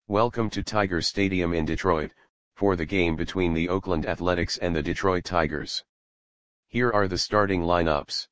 Welcome to Tiger Stadium in Detroit, for the game between the Oakland Athletics and the Detroit Tigers. Here are the starting lineups.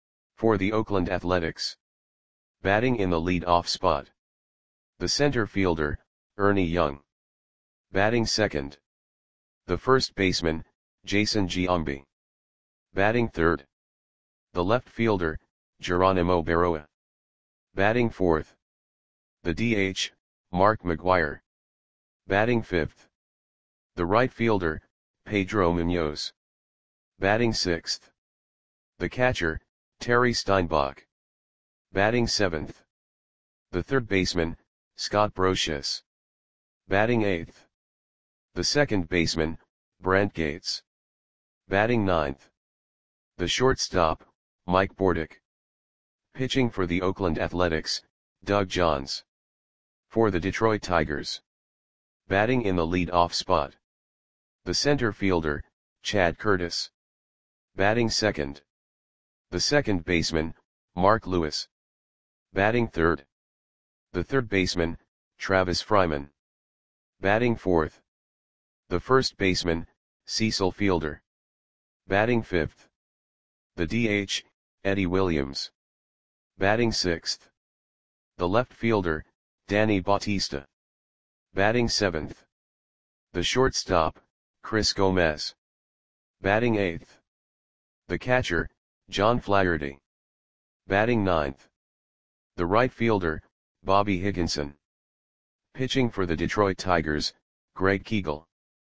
For the Oakland Athletics. Batting in the lead-off spot. The center fielder, Ernie Young. Batting second. The first baseman, Jason Giambi. Batting third. The left fielder, Geronimo Berroa. Batting fourth. The DH, Mark McGwire. Batting fifth. The right fielder, Pedro Munoz. Batting sixth. The catcher, Terry Steinbach. Batting seventh. The third baseman, Scott Brosius. Batting eighth. The second baseman, Brent Gates. Batting ninth. The shortstop, Mike Bordick. Pitching for the Oakland Athletics, Doug Johns. For the Detroit Tigers. Batting in the lead-off spot. The center fielder, Chad Curtis. Batting second. The second baseman, Mark Lewis. Batting third. The third baseman, Travis Fryman. Batting fourth. The first baseman, Cecil Fielder. Batting fifth. The DH, Eddie Williams. Batting sixth. The left fielder, Danny Bautista. Batting seventh. The shortstop, Chris Gomez. Batting eighth. The catcher, John Flaherty. Batting ninth. The right fielder, Bobby Higginson. Pitching for the Detroit Tigers, Greg Kegel.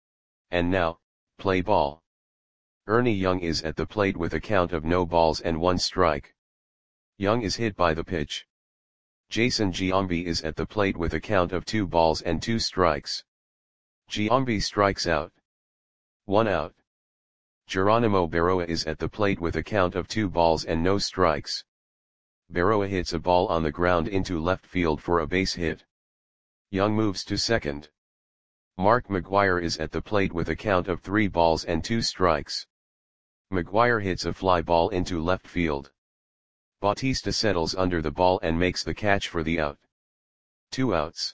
And now, play ball. Ernie Young is at the plate with a count of no balls and 1 strike. Young is hit by the pitch. Jason Giambi is at the plate with a count of 2 balls and 2 strikes. Giambi strikes out. 1 out. Geronimo Berroa is at the plate with a count of 2 balls and no strikes. Berroa hits a ball on the ground into left field for a base hit. Young moves to second. Mark McGwire is at the plate with a count of 3 balls and 2 strikes. McGwire hits a fly ball into left field. Bautista settles under the ball and makes the catch for the out. 2 outs.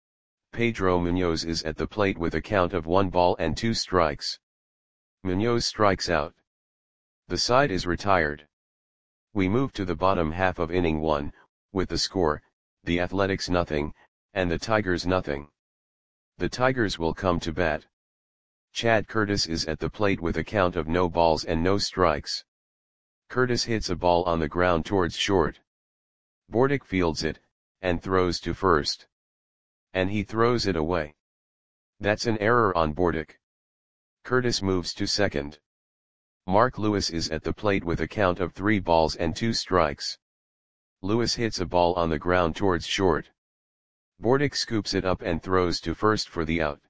Pedro Munoz is at the plate with a count of 1 ball and 2 strikes. Munoz strikes out. The side is retired. We move to the bottom half of inning 1, with the score, the Athletics 0, and the Tigers 0. The Tigers will come to bat. Chad Curtis is at the plate with a count of no balls and no strikes. Curtis hits a ball on the ground towards short. Bordick fields it, and throws to first. And he throws it away. That's an error on Bordick. Curtis moves to second. Mark Lewis is at the plate with a count of 3 balls and 2 strikes. Lewis hits a ball on the ground towards short. Bordick scoops it up and throws to first for the out.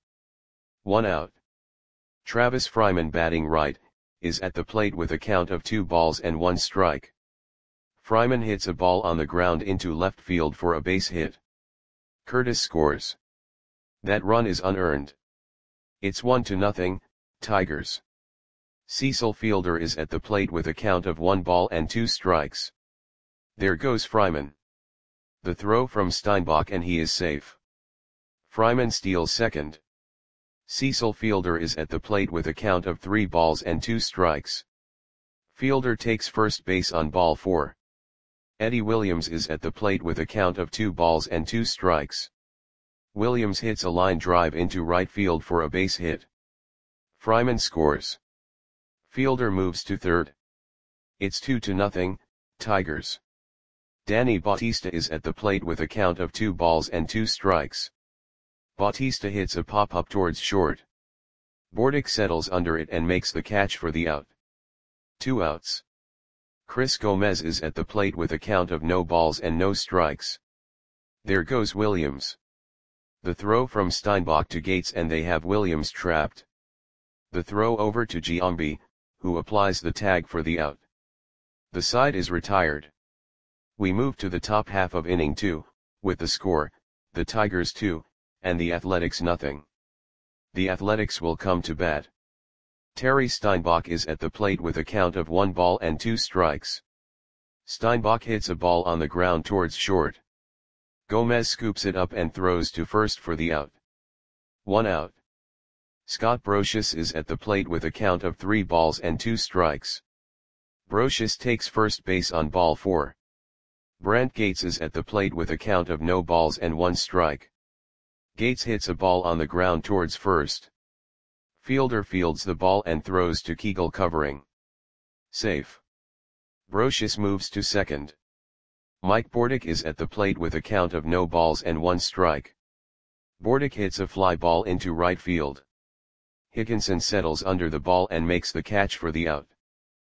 1 out. Travis Fryman, batting right, is at the plate with a count of 2 balls and 1 strike. Fryman hits a ball on the ground into left field for a base hit. Curtis scores. That run is unearned. It's 1-0, Tigers. Cecil Fielder is at the plate with a count of 1 ball and 2 strikes. There goes Fryman. The throw from Steinbach and he is safe. Fryman steals second. Cecil Fielder is at the plate with a count of 3 balls and 2 strikes. Fielder takes first base on ball 4. Eddie Williams is at the plate with a count of 2 balls and 2 strikes. Williams hits a line drive into right field for a base hit. Fryman scores. Fielder moves to third. It's 2-0, Tigers. Danny Bautista is at the plate with a count of 2 balls and 2 strikes. Bautista hits a pop-up towards short. Bordick settles under it and makes the catch for the out. 2 outs. Chris Gomez is at the plate with a count of no balls and no strikes. There goes Williams. The throw from Steinbach to Gates and they have Williams trapped. The throw over to Giambi, who applies the tag for the out. The side is retired. We move to the top half of inning 2, with the score, the Tigers 2, and the Athletics 0. The Athletics will come to bat. Terry Steinbach is at the plate with a count of 1 ball and 2 strikes. Steinbach hits a ball on the ground towards short. Gomez scoops it up and throws to first for the out. 1 out. Scott Brocious is at the plate with a count of 3 balls and 2 strikes. Brocious takes first base on ball 4. Brant Gates is at the plate with a count of no balls and 1 strike. Gates hits a ball on the ground towards first. Fielder fields the ball and throws to Kegel covering. Safe. Brocious moves to second. Mike Bordick is at the plate with a count of no balls and 1 strike. Bordick hits a fly ball into right field. Higginson settles under the ball and makes the catch for the out.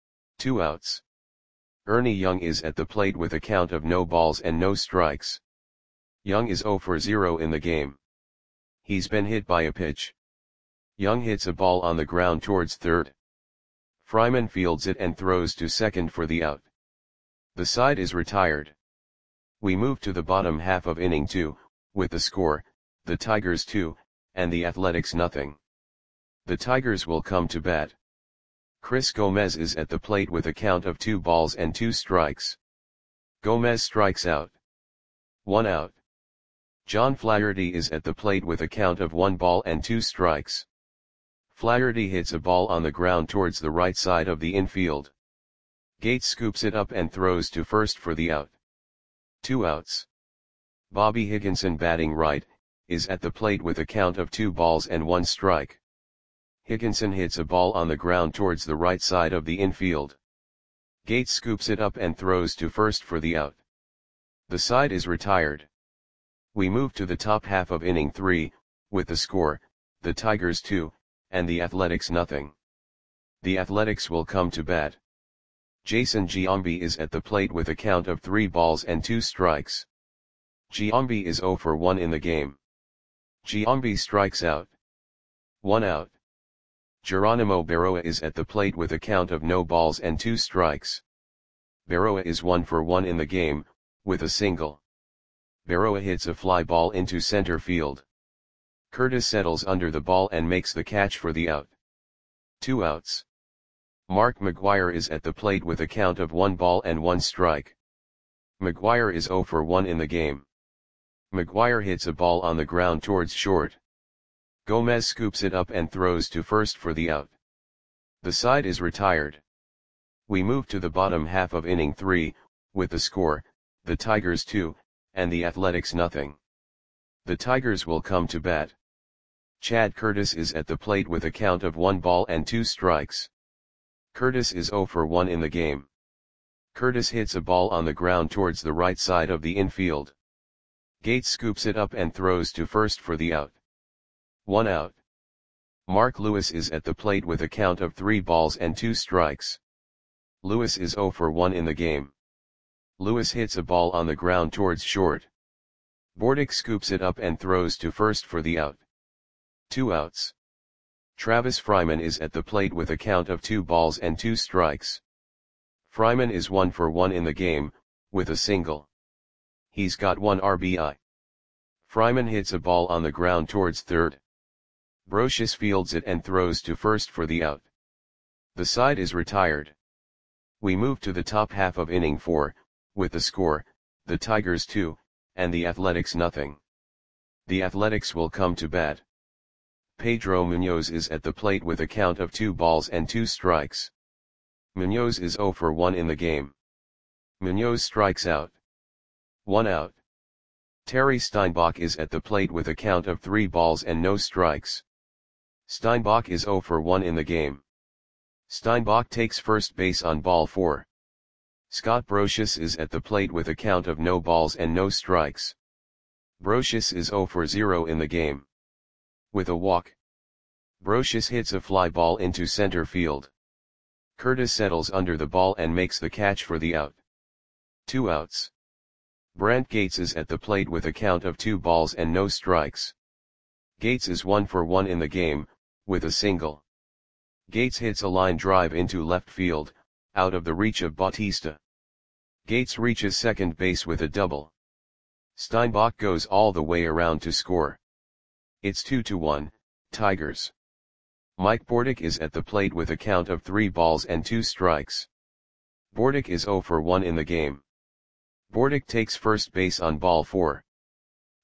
2 outs. Ernie Young is at the plate with a count of no balls and no strikes. Young is 0 for 0 in the game. He's been hit by a pitch. Young hits a ball on the ground towards third. Fryman fields it and throws to second for the out. The side is retired. We move to the bottom half of inning 2, with the score, the Tigers 2, and the Athletics nothing. The Tigers will come to bat. Chris Gomez is at the plate with a count of 2 balls and 2 strikes. Gomez strikes out. 1 out. John Flaherty is at the plate with a count of 1 ball and 2 strikes. Flaherty hits a ball on the ground towards the right side of the infield. Gates scoops it up and throws to first for the out. 2 outs. Bobby Higginson, batting right, is at the plate with a count of 2 balls and 1 strike. Higginson hits a ball on the ground towards the right side of the infield. Gates scoops it up and throws to first for the out. The side is retired. We move to the top half of inning 3, with the score, the Tigers 2, and the Athletics nothing. The Athletics will come to bat. Jason Giambi is at the plate with a count of 3 balls and 2 strikes. Giambi is 0 for 1 in the game. Giambi strikes out. 1 out. Geronimo Berroa is at the plate with a count of no balls and 2 strikes. Berroa is 1 for 1 in the game, with a single. Berroa hits a fly ball into center field. Curtis settles under the ball and makes the catch for the out. 2 outs. Mark McGuire is at the plate with a count of 1 ball and 1 strike. McGuire is 0 for 1 in the game. McGuire hits a ball on the ground towards short. Gomez scoops it up and throws to first for the out. The side is retired. We move to the bottom half of inning 3, with the score, the Tigers 2, and the Athletics nothing. The Tigers will come to bat. Chad Curtis is at the plate with a count of 1 ball and 2 strikes. Curtis is 0 for 1 in the game. Curtis hits a ball on the ground towards the right side of the infield. Gates scoops it up and throws to first for the out. 1 out. Mark Lewis is at the plate with a count of 3 balls and 2 strikes. Lewis is 0 for 1 in the game. Lewis hits a ball on the ground towards short. Bordick scoops it up and throws to first for the out. 2 outs. Travis Fryman is at the plate with a count of 2 balls and 2 strikes. Fryman is 1 for 1 in the game, with a single. He's got 1 RBI. Fryman hits a ball on the ground towards third. Brocious fields it and throws to first for the out. The side is retired. We move to the top half of inning 4, with the score, the Tigers 2, and the Athletics nothing. The Athletics will come to bat. Pedro Munoz is at the plate with a count of 2 balls and 2 strikes. Munoz is 0 for 1 in the game. Munoz strikes out. 1 out. Terry Steinbach is at the plate with a count of 3 balls and no strikes. Steinbach is 0 for 1 in the game. Steinbach takes first base on ball 4. Scott Brocious is at the plate with a count of no balls and no strikes. Brocious is 0 for 0 in the game. With a walk. Brocious hits a fly ball into center field. Curtis settles under the ball and makes the catch for the out. 2 outs. Brant Gates is at the plate with a count of 2 balls and no strikes. Gates is 1 for 1 in the game, with a single. Gates hits a line drive into left field, out of the reach of Bautista. Gates reaches second base with a double. Steinbach goes all the way around to score. It's 2-1, Tigers. Mike Bordick is at the plate with a count of 3 balls and 2 strikes. Bordick is 0 for 1 in the game. Bordick takes first base on ball 4.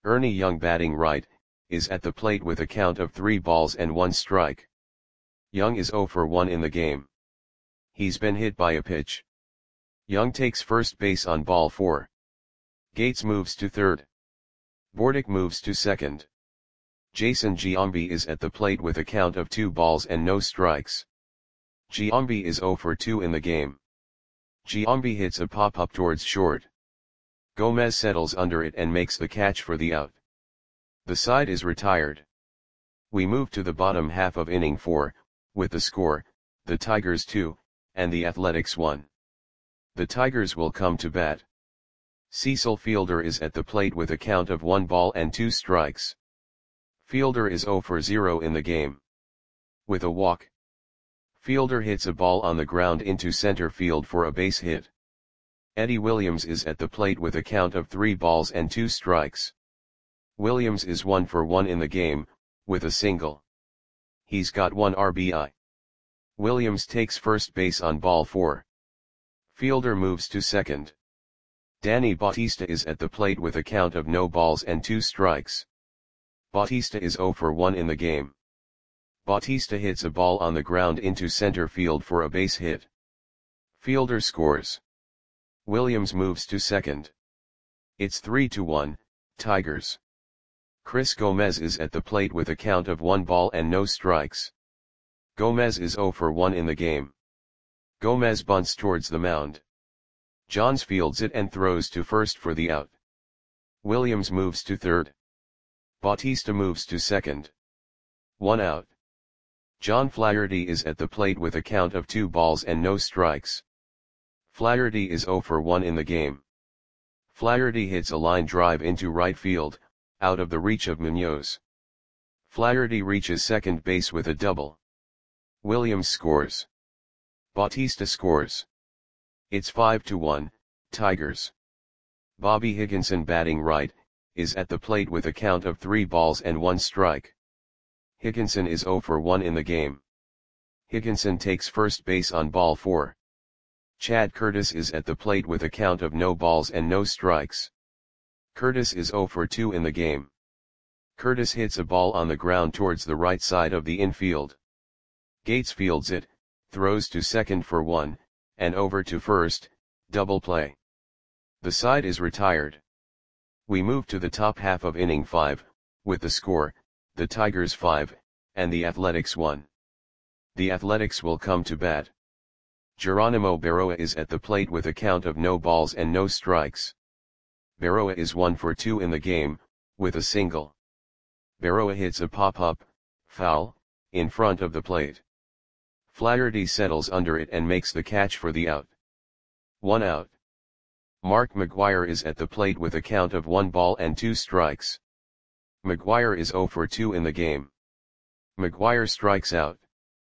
Ernie Young batting right, is at the plate with a count of 3 balls and 1 strike. Young is 0 for 1 in the game. He's been hit by a pitch. Young takes first base on ball 4. Gates moves to third. Bordick moves to second. Jason Giambi is at the plate with a count of 2 balls and no strikes. Giambi is 0 for 2 in the game. Giambi hits a pop-up towards short. Gomez settles under it and makes the catch for the out. The side is retired. We move to the bottom half of inning 4, with the score, the Tigers 2, and the Athletics 1. The Tigers will come to bat. Cecil Fielder is at the plate with a count of 1 ball and 2 strikes. Fielder is 0 for 0 in the game. With a walk, Fielder hits a ball on the ground into center field for a base hit. Eddie Williams is at the plate with a count of 3 balls and 2 strikes. Williams is 1 for 1 in the game, with a single. He's got 1 RBI. Williams takes first base on ball 4. Fielder moves to second. Danny Bautista is at the plate with a count of no balls and 2 strikes. Bautista is 0 for 1 in the game. Bautista hits a ball on the ground into center field for a base hit. Fielder scores. Williams moves to second. It's 3-1, Tigers. Chris Gomez is at the plate with a count of 1 ball and no strikes. Gomez is 0 for 1 in the game. Gomez bunts towards the mound. Johns fields it and throws to first for the out. Williams moves to third. Bautista moves to second. 1 out. John Flaherty is at the plate with a count of 2 balls and no strikes. Flaherty is 0 for 1 in the game. Flaherty hits a line drive into right field, out of the reach of Munoz. Flaherty reaches second base with a double. Williams scores. Bautista scores. It's 5-1, Tigers. Bobby Higginson batting right, is at the plate with a count of 3 balls and 1 strike. Higginson is 0 for 1 in the game. Higginson takes first base on ball 4. Chad Curtis is at the plate with a count of no balls and no strikes. Curtis is 0 for 2 in the game. Curtis hits a ball on the ground towards the right side of the infield. Gates fields it, throws to second for 1, and over to first, double play. The side is retired. We move to the top half of inning 5, with the score, the Tigers 5, and the Athletics 1. The Athletics will come to bat. Geronimo Berroa is at the plate with a count of no balls and no strikes. Berroa is 1 for 2 in the game, with a single. Berroa hits a pop-up, foul, in front of the plate. Flaherty settles under it and makes the catch for the out. 1 out. Mark McGwire is at the plate with a count of 1 ball and 2 strikes. McGwire is 0 for 2 in the game. McGwire strikes out.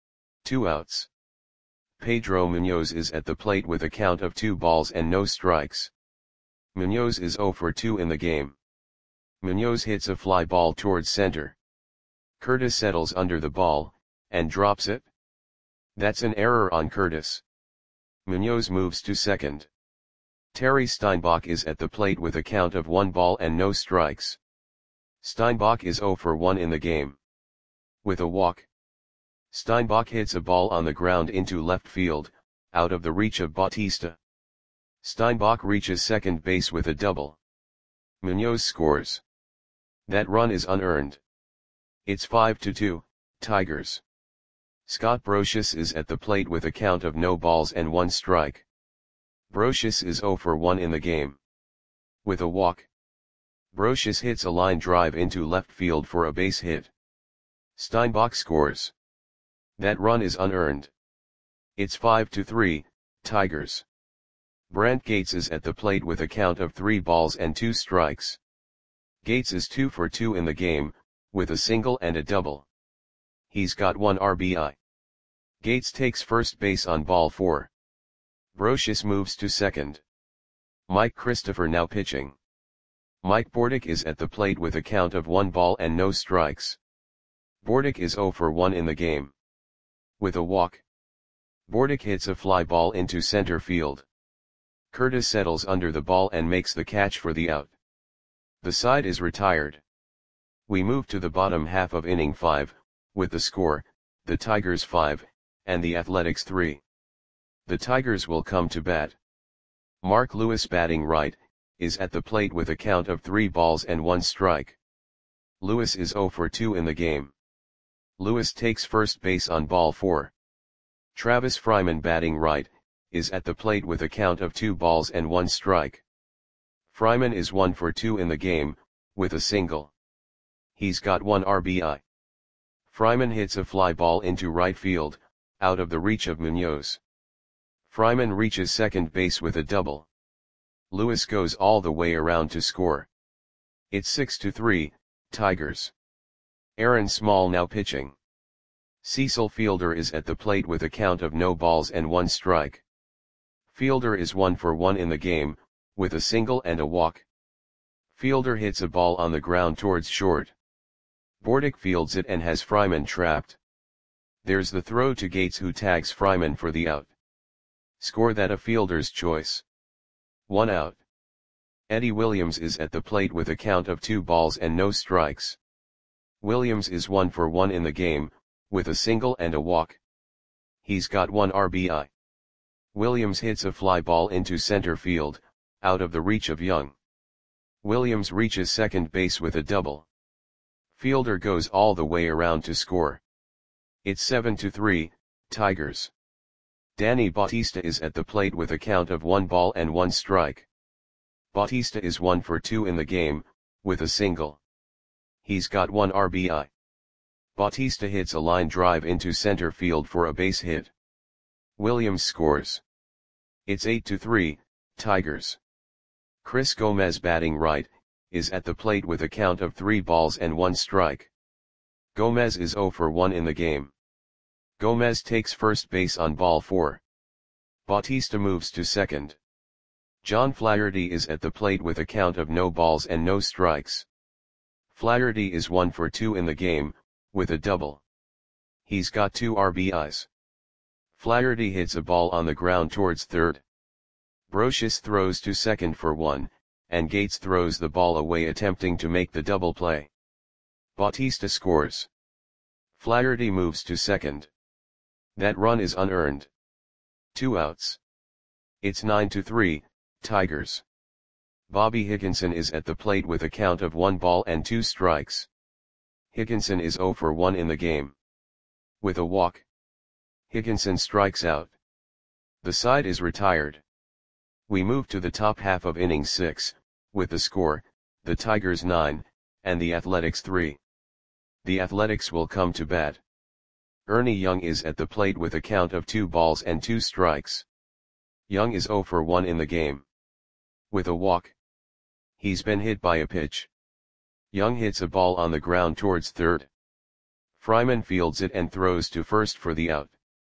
2 outs. Pedro Munoz is at the plate with a count of 2 balls and no strikes. Munoz is 0 for 2 in the game. Munoz hits a fly ball towards center. Curtis settles under the ball, and drops it. That's an error on Curtis. Munoz moves to second. Terry Steinbach is at the plate with a count of 1 ball and no strikes. Steinbach is 0 for 1 in the game. With a walk, Steinbach hits a ball on the ground into left field, out of the reach of Bautista. Steinbach reaches second base with a double. Munoz scores. That run is unearned. It's 5-2, Tigers. Scott Brosius is at the plate with a count of no balls and 1 strike. Brosius is 0 for 1 in the game. With a walk, Brosius hits a line drive into left field for a base hit. Steinbach scores. That run is unearned. It's 5-3, Tigers. Brent Gates is at the plate with a count of 3 balls and 2 strikes. Gates is 2 for 2 in the game, with a single and a double. He's got 1 RBI. Gates takes first base on ball 4. Brosius moves to second. Mike Christopher now pitching. Mike Bordick is at the plate with a count of 1 ball and no strikes. Bordick is 0 for 1 in the game. With a walk, Bordick hits a fly ball into center field. Curtis settles under the ball and makes the catch for the out. The side is retired. We move to the bottom half of inning 5, with the score, the Tigers 5, and the Athletics 3. The Tigers will come to bat. Mark Lewis, batting right, is at the plate with a count of 3 balls and 1 strike. Lewis is 0 for 2 in the game. Lewis takes first base on ball 4. Travis Fryman, batting right, is at the plate with a count of 2 balls and 1 strike. Fryman is 1 for 2 in the game, with a single. He's got 1 RBI. Fryman hits a fly ball into right field, out of the reach of Munoz. Fryman reaches second base with a double. Lewis goes all the way around to score. It's 6-3, Tigers. Aaron Small now pitching. Cecil Fielder is at the plate with a count of no balls and 1 strike. Fielder is 1 for 1 in the game, with a single and a walk. Fielder hits a ball on the ground towards short. Bordick fields it and has Fryman trapped. There's the throw to Gates, who tags Fryman for the out. Score that a fielder's choice. 1 out. Eddie Williams is at the plate with a count of 2 balls and no strikes. Williams is 1 for 1 in the game, with a single and a walk. He's got 1 RBI. Williams hits a fly ball into center field, out of the reach of Young. Williams reaches second base with a double. Fielder goes all the way around to score. It's 7-3, Tigers. Danny Bautista is at the plate with a count of 1 ball and 1 strike. Bautista is 1 for 2 in the game, with a single. He's got 1 RBI. Bautista hits a line drive into center field for a base hit. Williams scores. It's 8-3, Tigers. Chris Gomez, batting right, is at the plate with a count of 3 balls and 1 strike. Gomez is 0 for 1 in the game. Gomez takes first base on ball 4. Bautista moves to second. John Flaherty is at the plate with a count of no balls and no strikes. Flaherty is 1 for 2 in the game, with a double. He's got 2 RBIs. Flaherty hits a ball on the ground towards third. Brocious throws to second for 1, and Gates throws the ball away attempting to make the double play. Bautista scores. Flaherty moves to second. That run is unearned. 2 outs. It's 9-3, Tigers. Bobby Higginson is at the plate with a count of 1 ball and 2 strikes. Higginson is 0 for 1 in the game. With a walk. Higginson strikes out. The side is retired. We move to the top half of inning 6, with the score, the Tigers 9, and the Athletics 3. The Athletics will come to bat. Ernie Young is at the plate with a count of 2 balls and 2 strikes. Young is 0 for 1 in the game. With a walk. He's been hit by a pitch. Young hits a ball on the ground towards third. Fryman fields it and throws to first for the out.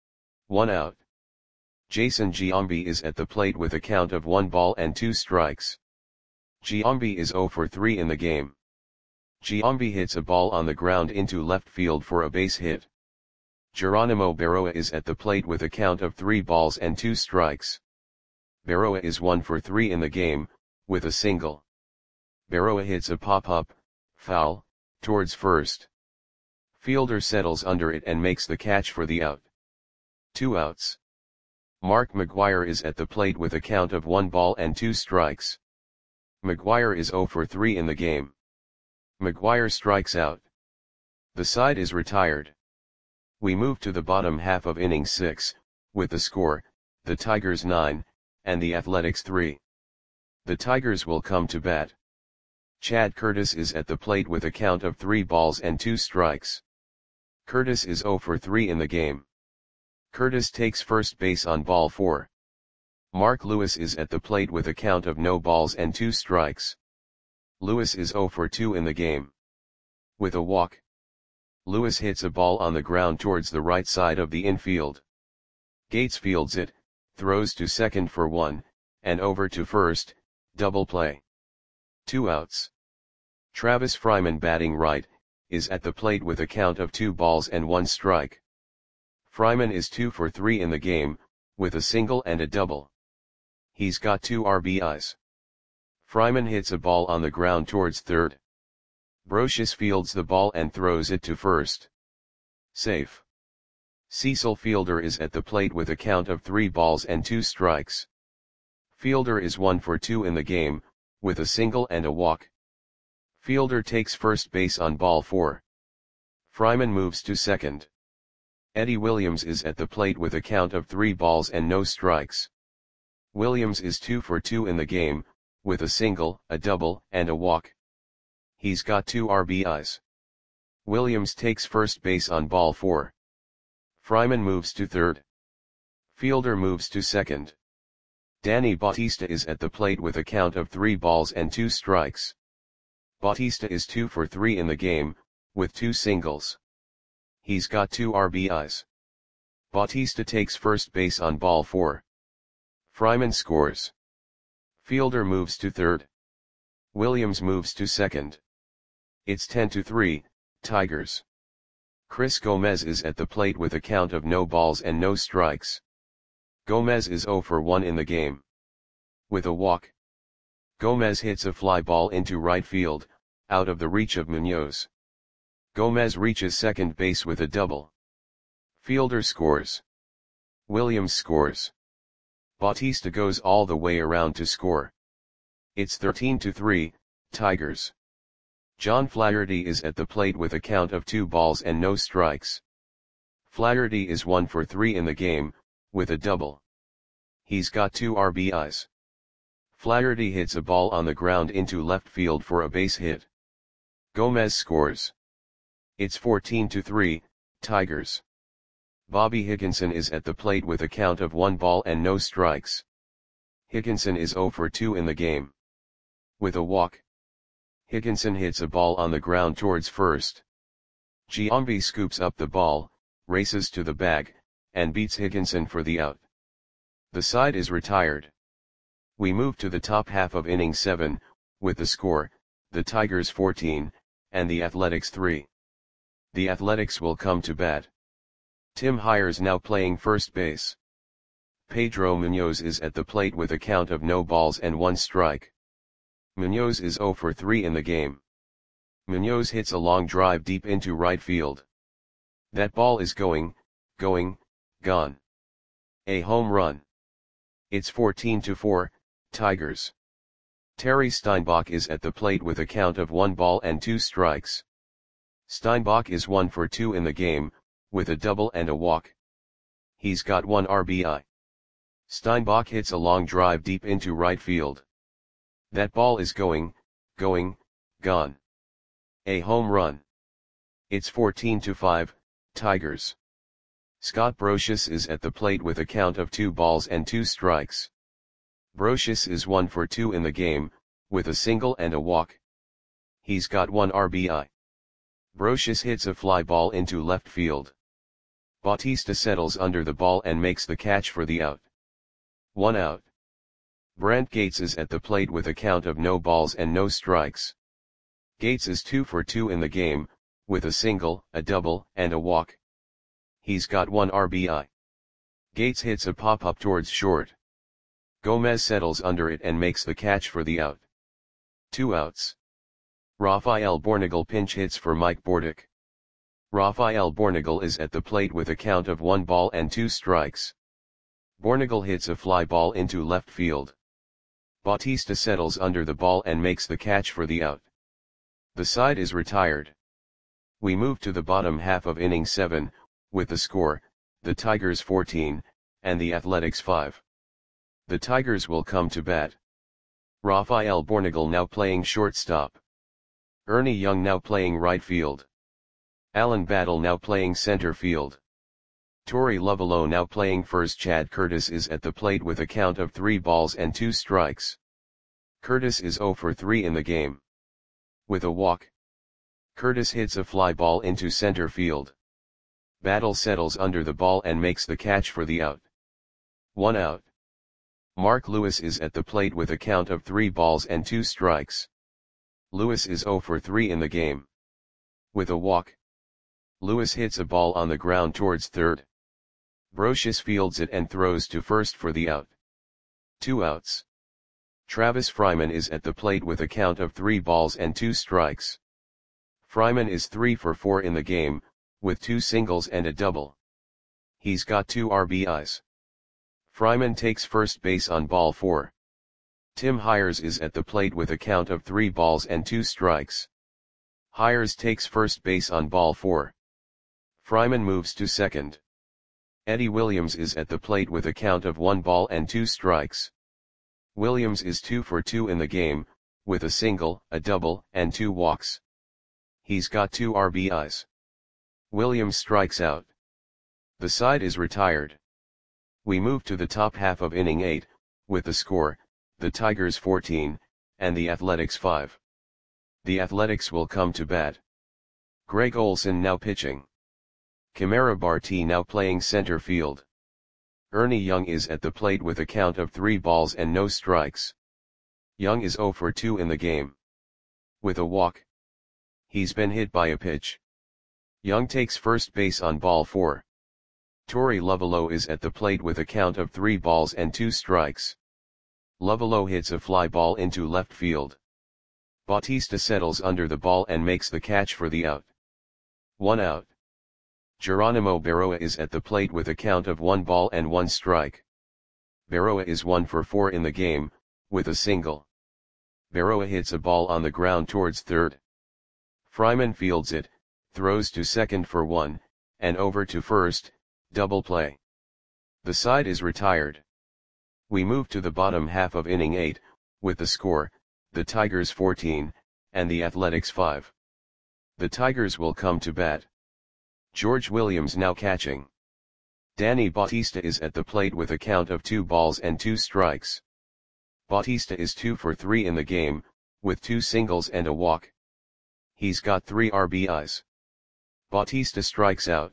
1 out. Jason Giambi is at the plate with a count of 1 ball and 2 strikes. Giambi is 0 for 3 in the game. Giambi hits a ball on the ground into left field for a base hit. Geronimo Berroa is at the plate with a count of 3 balls and 2 strikes. Berroa is 1 for 3 in the game, with a single. Berroa hits a pop-up, foul, towards first. Fielder settles under it and makes the catch for the out. 2 outs. Mark McGwire is at the plate with a count of 1 ball and 2 strikes. McGwire is 0 for 3 in the game. McGwire strikes out. The side is retired. We move to the bottom half of inning 6, with the score, the Tigers 9, and the Athletics 3. The Tigers will come to bat. Chad Curtis is at the plate with a count of 3 balls and 2 strikes. Curtis is 0 for 3 in the game. Curtis takes first base on ball 4. Mark Lewis is at the plate with a count of no balls and 2 strikes. Lewis is 0 for 2 in the game. With a walk. Lewis hits a ball on the ground towards the right side of the infield. Gates fields it, throws to second for 1, and over to first, double play. 2 outs. Travis Fryman, batting right, is at the plate with a count of 2 balls and 1 strike. Fryman is 2 for 3 in the game, with a single and a double. He's got 2 RBIs. Fryman hits a ball on the ground towards third. Brocious fields the ball and throws it to first. Safe. Cecil Fielder is at the plate with a count of 3 balls and 2 strikes. Fielder is 1 for 2 in the game, with a single and a walk. Fielder takes first base on ball 4. Fryman moves to second. Eddie Williams is at the plate with a count of 3 balls and no strikes. Williams is 2 for 2 in the game, with a single, a double, and a walk. He's got 2 RBIs. Williams takes first base on ball 4. Fryman moves to third. Fielder moves to second. Danny Bautista is at the plate with a count of 3 balls and 2 strikes. Bautista is 2 for 3 in the game, with 2 singles. He's got 2 RBIs. Bautista takes first base on ball 4. Fryman scores. Fielder moves to third. Williams moves to second. It's 10-3, Tigers. Chris Gomez is at the plate with a count of no balls and no strikes. Gomez is 0 for 1 in the game. With a walk. Gomez hits a fly ball into right field, out of the reach of Munoz. Gomez reaches second base with a double. Fielder scores. Williams scores. Bautista goes all the way around to score. It's 13-3, Tigers. John Flaherty is at the plate with a count of 2 balls and no strikes. Flaherty is 1 for 3 in the game, with a double. He's got 2 RBIs. Flaherty hits a ball on the ground into left field for a base hit. Gomez scores. It's 14-3, Tigers. Bobby Higginson is at the plate with a count of 1 ball and no strikes. Higginson is 0 for 2 in the game. With a walk. Higginson hits a ball on the ground towards first. Giambi scoops up the ball, races to the bag, and beats Higginson for the out. The side is retired. We move to the top half of inning 7, with the score, the Tigers 14, and the Athletics 3. The Athletics will come to bat. Tim Hyers now playing first base. Pedro Munoz is at the plate with a count of no balls and 1 strike. Munoz is 0 for 3 in the game. Munoz hits a long drive deep into right field. That ball is going, gone. A home run. It's 14-4, Tigers. Terry Steinbach is at the plate with a count of 1 ball and 2 strikes. Steinbach is 1 for 2 in the game, with a double and a walk. He's got 1 RBI. Steinbach hits a long drive deep into right field. That ball is going, gone. A home run. It's 14-5, Tigers. Scott Brocious is at the plate with a count of 2 balls and 2 strikes. Brocious is 1 for 2 in the game, with a single and a walk. He's got 1 RBI. Brocious hits a fly ball into left field. Bautista settles under the ball and makes the catch for the out. 1 out. Brent Gates is at the plate with a count of no balls and no strikes. Gates is 2 for 2 in the game, with a single, a double, and a walk. He's got 1 RBI. Gates hits a pop-up towards short. Gomez settles under it and makes the catch for the out. 2 outs. Rafael Bornagel pinch hits for Mike Bordick. Rafael Bornagel is at the plate with a count of 1 ball and 2 strikes. Bornagel hits a fly ball into left field. Bautista settles under the ball and makes the catch for the out. The side is retired. We move to the bottom half of inning 7, with the score, the Tigers 14, and the Athletics 5. The Tigers will come to bat. Rafael Bornagel now playing shortstop. Ernie Young now playing right field. Alan Battle now playing center field. Torey Lovullo now playing first. Chad Curtis is at the plate with a count of 3 balls and 2 strikes. Curtis is 0 for 3 in the game. With a walk. Curtis hits a fly ball into center field. Battle settles under the ball and makes the catch for the out. 1 out. Mark Lewis is at the plate with a count of 3 balls and 2 strikes. Lewis is 0 for 3 in the game. With a walk. Lewis hits a ball on the ground towards third. Brocious fields it and throws to first for the out. 2 outs. Travis Fryman is at the plate with a count of 3 balls and 2 strikes. Fryman is 3 for 4 in the game, with 2 singles and a double. He's got 2 RBIs. Fryman takes first base on ball 4. Tim Hires is at the plate with a count of 3 balls and 2 strikes. Hires takes first base on ball 4. Fryman moves to second. Eddie Williams is at the plate with a count of 1 ball and 2 strikes. Williams is 2 for 2 in the game, with a single, a double, and 2 walks. He's got 2 RBIs. Williams strikes out. The side is retired. We move to the top half of inning 8, with the score, the Tigers 14, and the Athletics 5. The Athletics will come to bat. Greg Olson now pitching. Kamara Barti now playing center field. Ernie Young is at the plate with a count of 3 balls and no strikes. Young is 0 for 2 in the game. With a walk. He's been hit by a pitch. Young takes first base on ball 4. Torey Lovullo is at the plate with a count of 3 balls and 2 strikes. Lovullo hits a fly ball into left field. Bautista settles under the ball and makes the catch for the out. 1 out. Geronimo Berroa is at the plate with a count of 1 ball and 1 strike. Berroa is 1 for 4 in the game, with a single. Berroa hits a ball on the ground towards third. Fryman fields it, throws to second for 1, and over to first, double play. The side is retired. We move to the bottom half of inning 8, with the score, the Tigers 14, and the Athletics 5. The Tigers will come to bat. George Williams now catching. Danny Bautista is at the plate with a count of 2 balls and 2 strikes. Bautista is 2 for 3 in the game, with 2 singles and a walk. He's got 3 RBIs. Bautista strikes out.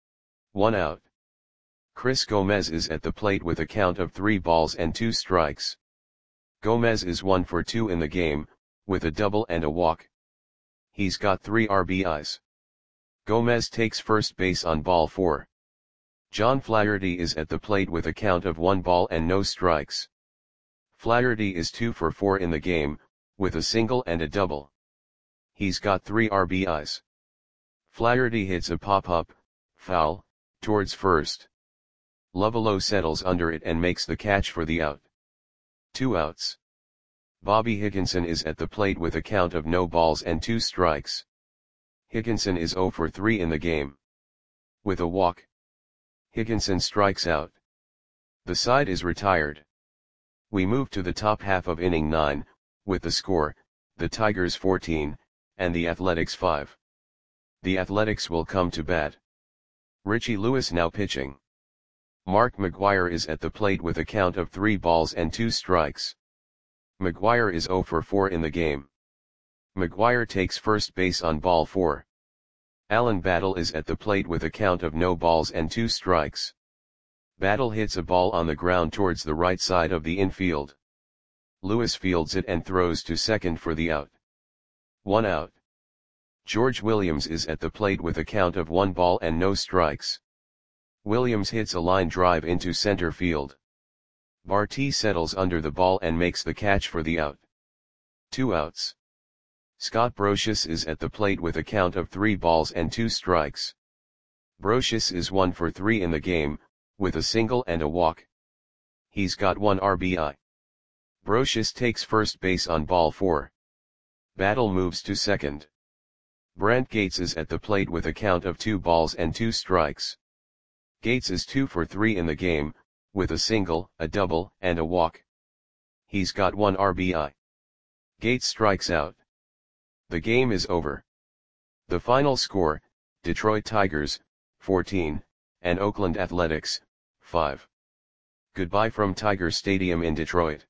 1 out. Chris Gomez is at the plate with a count of 3 balls and 2 strikes. Gomez is 1 for 2 in the game, with a double and a walk. He's got 3 RBIs. Gomez takes first base on ball 4. John Flaherty is at the plate with a count of 1 ball and no strikes. Flaherty is 2 for 4 in the game, with a single and a double. He's got 3 RBIs. Flaherty hits a pop-up, foul, towards first. Lovullo settles under it and makes the catch for the out. 2 outs. Bobby Higginson is at the plate with a count of no balls and 2 strikes. Higginson is 0 for 3 in the game. With a walk. Higginson strikes out. The side is retired. We move to the top half of inning 9, with the score, the Tigers 14, and the Athletics 5. The Athletics will come to bat. Richie Lewis now pitching. Mark McGwire is at the plate with a count of 3 balls and 2 strikes. McGwire is 0 for 4 in the game. McGwire takes first base on ball 4. Alan Battle is at the plate with a count of no balls and 2 strikes. Battle hits a ball on the ground towards the right side of the infield. Lewis fields it and throws to second for the out. 1 out. George Williams is at the plate with a count of 1 ball and no strikes. Williams hits a line drive into center field. Barti settles under the ball and makes the catch for the out. 2 outs. Scott Brocious is at the plate with a count of 3 balls and 2 strikes. Brocious is 1 for 3 in the game, with a single and a walk. He's got 1 RBI. Brocious takes first base on ball 4. Battle moves to second. Brent Gates is at the plate with a count of 2 balls and 2 strikes. Gates is 2 for 3 in the game, with a single, a double, and a walk. He's got 1 RBI. Gates strikes out. The game is over. The final score, Detroit Tigers, 14, and Oakland Athletics, 5. Goodbye from Tiger Stadium in Detroit.